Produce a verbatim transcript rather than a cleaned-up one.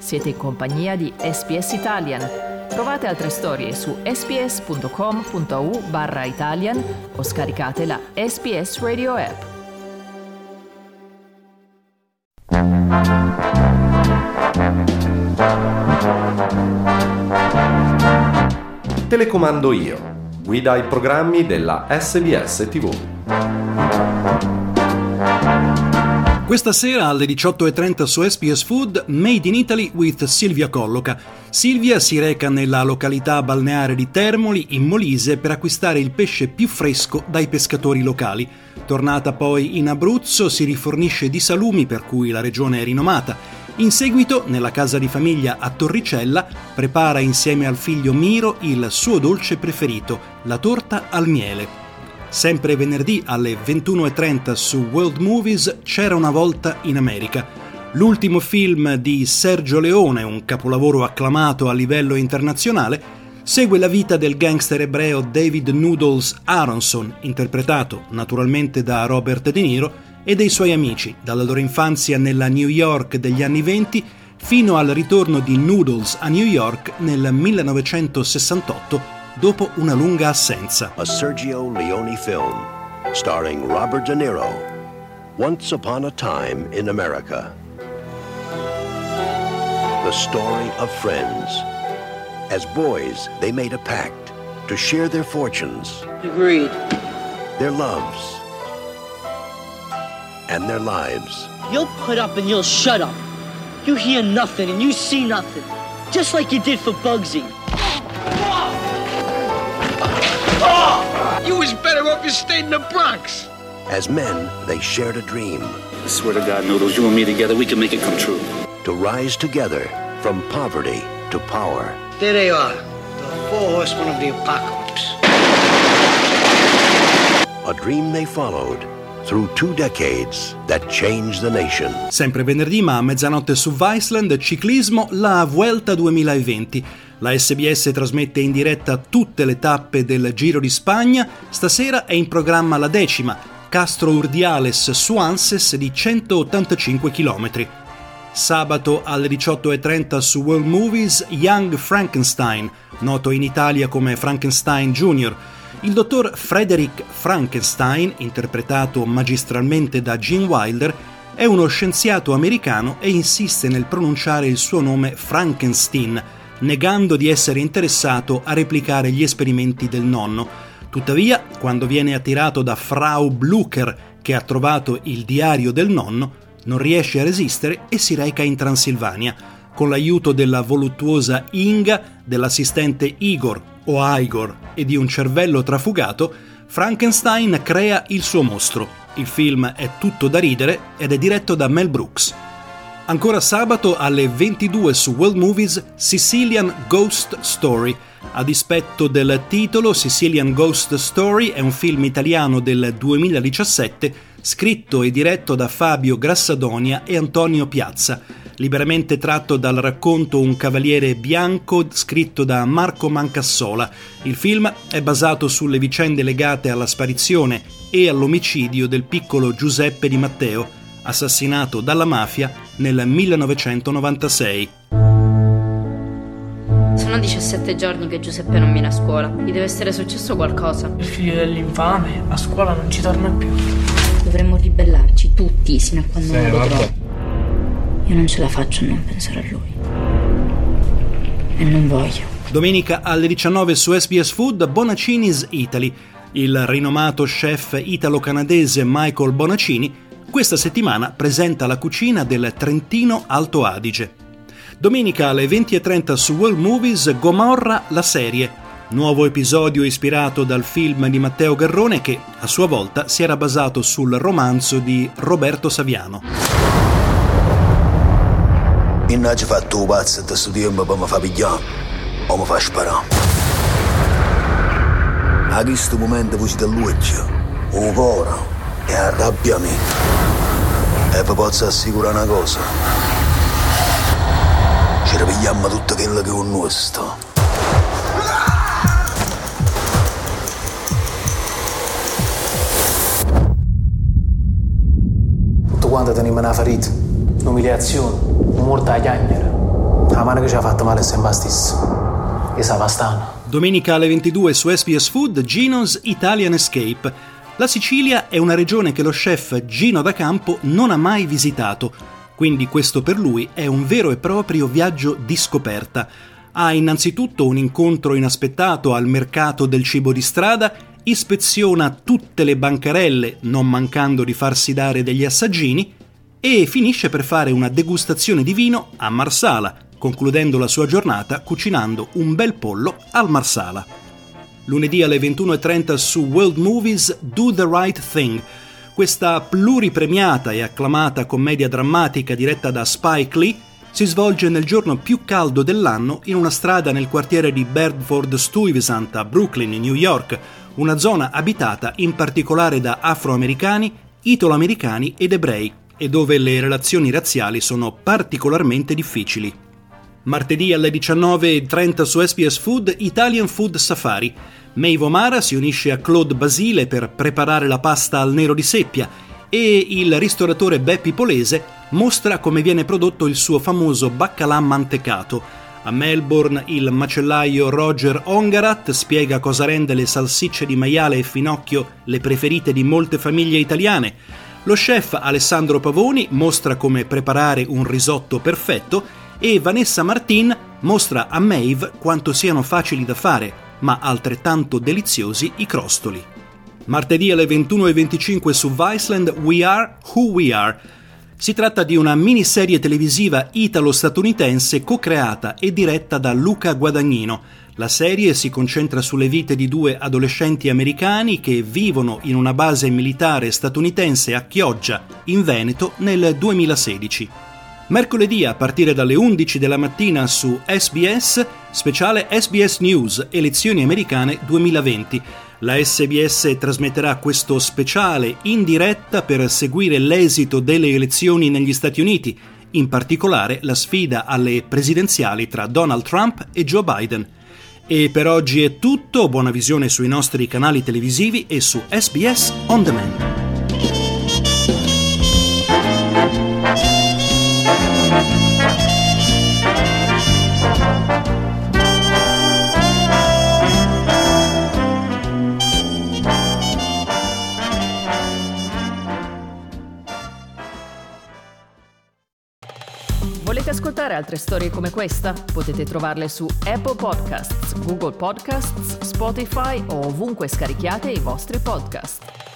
Siete in compagnia di S B S Italian. Trovate altre storie su sbs.com.au barra Italian o scaricate la S B S Radio app. Telecomando io, guida ai programmi della S B S tivù. Questa sera alle diciotto e trenta su S B S Food, Made in Italy with Silvia Colloca. Silvia si reca nella località balneare di Termoli, in Molise, per acquistare il pesce più fresco dai pescatori locali. Tornata poi in Abruzzo, si rifornisce di salumi, per cui la regione è rinomata. In seguito, nella casa di famiglia a Torricella, prepara insieme al figlio Miro il suo dolce preferito, la torta al miele. Sempre venerdì alle ventuno e trenta su World Movies, C'era una volta in America. L'ultimo film di Sergio Leone, un capolavoro acclamato a livello internazionale, segue la vita del gangster ebreo David Noodles Aronson, interpretato naturalmente da Robert De Niro, e dei suoi amici, dalla loro infanzia nella New York degli anni venti fino al ritorno di Noodles a New York nel millenovecentosessantotto, dopo una lunga assenza. A Sergio Leone film starring Robert De Niro, Once Upon a Time in America. The story of friends. As boys, they made a pact to share their fortunes. Agreed. Their loves. And their lives. You'll put up and you'll shut up. You hear nothing and you see nothing. Just like you did for Bugsy. You was better off you stayed in the Bronx. As men, they shared a dream. I swear to God, Noodles, you and me together, we can make it come true. To rise together from poverty to power. There they are, the four horsemen of the apocalypse. A dream they followed through two decades that changed the nation. Sempre venerdì, ma a mezzanotte su Viceland, ciclismo, la Vuelta duemilaventi. La S B S trasmette in diretta tutte le tappe del Giro di Spagna. Stasera è in programma la decima, Castro Urdiales Suances, di centottantacinque chilometri. Sabato alle diciotto e trenta su World Movies, Young Frankenstein, noto in Italia come Frankenstein Junior Il dottor Frederick Frankenstein, interpretato magistralmente da Gene Wilder, è uno scienziato americano e insiste nel pronunciare il suo nome Frankenstein, negando di essere interessato a replicare gli esperimenti del nonno. Tuttavia, quando viene attirato da Frau Blucher, che ha trovato il diario del nonno, non riesce a resistere e si reca in Transilvania. Con l'aiuto della voluttuosa Inga, dell'assistente Igor o Igor e di un cervello trafugato, Frankenstein crea il suo mostro. Il film è tutto da ridere ed è diretto da Mel Brooks. Ancora sabato alle ventidue su World Movies, Sicilian Ghost Story. A dispetto del titolo, Sicilian Ghost Story è un film italiano del duemiladiciassette scritto e diretto da Fabio Grassadonia e Antonio Piazza, liberamente tratto dal racconto Un cavaliere bianco scritto da Marco Mancassola. Il film è basato sulle vicende legate alla sparizione e all'omicidio del piccolo Giuseppe Di Matteo, assassinato dalla mafia nel millenovecentonovantasei. Sono diciassette giorni che Giuseppe non viene a scuola. Gli deve essere successo qualcosa. Il figlio dell'infame a scuola non ci torna più. Dovremmo ribellarci tutti sino a quando sì, non lo vabbè. trovo. Io non ce la faccio a non pensare a lui. E non voglio. Domenica alle diciannove su S B S Food, Bonaccini's Italy. Il rinomato chef italo-canadese Michael Bonaccini questa settimana presenta la cucina del Trentino Alto Adige. Domenica alle venti e trenta su World Movies, Gomorra la serie, nuovo episodio ispirato dal film di Matteo Garrone che a sua volta si era basato sul romanzo di Roberto Saviano. Io non ho fatto un pazzo da questo tempo per mi far pigliare o mi fa sparare. A questo momento voce dell'uccio, un cuore e arrabbiamento. E vi posso assicurare una cosa. Ci ripigliamo tutto quello che è un nostro. Tutto quanto teniamo una ferita, un'umiliazione, un morto a chiagnere. La mano che ci ha fatto male è sempre la stessa. E Savastano. Domenica alle ventidue su S B S Food, Gino's Italian Escape. La Sicilia è una regione che lo chef Gino da Campo non ha mai visitato, quindi questo per lui è un vero e proprio viaggio di scoperta. Ha innanzitutto un incontro inaspettato al mercato del cibo di strada, ispeziona tutte le bancarelle, non mancando di farsi dare degli assaggini, e finisce per fare una degustazione di vino a Marsala, concludendo la sua giornata cucinando un bel pollo al Marsala. Lunedì alle ventuno e trenta su World Movies Do the Right Thing, questa pluripremiata e acclamata commedia drammatica diretta da Spike Lee si svolge nel giorno più caldo dell'anno in una strada nel quartiere di Bedford-Stuyvesant a Brooklyn, New York, una zona abitata in particolare da afroamericani, italoamericani ed ebrei, e dove le relazioni razziali sono particolarmente difficili. Martedì alle diciannove e trenta su S B S Food, Italian Food Safari. Maeve O'Mara si unisce a Claude Basile per preparare la pasta al nero di seppia e il ristoratore Beppi Polese mostra come viene prodotto il suo famoso baccalà mantecato. A Melbourne il macellaio Roger Ongarat spiega cosa rende le salsicce di maiale e finocchio le preferite di molte famiglie italiane. Lo chef Alessandro Pavoni mostra come preparare un risotto perfetto e Vanessa Martin mostra a Maeve quanto siano facili da fare, ma altrettanto deliziosi i crostoli. Martedì alle ventuno e venticinque su Viceland We Are Who We Are. Si tratta di una miniserie televisiva italo-statunitense co-creata e diretta da Luca Guadagnino. La serie si concentra sulle vite di due adolescenti americani che vivono in una base militare statunitense a Chioggia, in Veneto, nel duemilasedici. Mercoledì a partire dalle undici della mattina su S B S, speciale S B S News Elezioni americane duemilaventi. La S B S trasmetterà questo speciale in diretta per seguire l'esito delle elezioni negli Stati Uniti, in particolare la sfida alle presidenziali tra Donald Trump e Joe Biden. E per oggi è tutto, buona visione sui nostri canali televisivi e su S B S On Demand. Volete ascoltare altre storie come questa? Potete trovarle su Apple Podcasts, Google Podcasts, Spotify o ovunque scarichiate i vostri podcast.